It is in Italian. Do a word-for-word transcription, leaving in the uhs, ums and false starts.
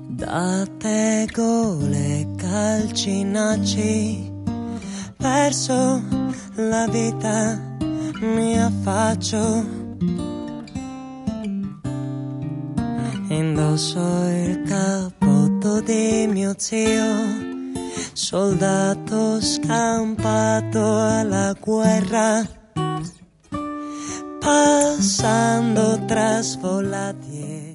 Da tegole calcinacci verso la vita mi affaccio, indosso il cappotto di mio zio, soldato scampato alla guerra, passando tra sfolati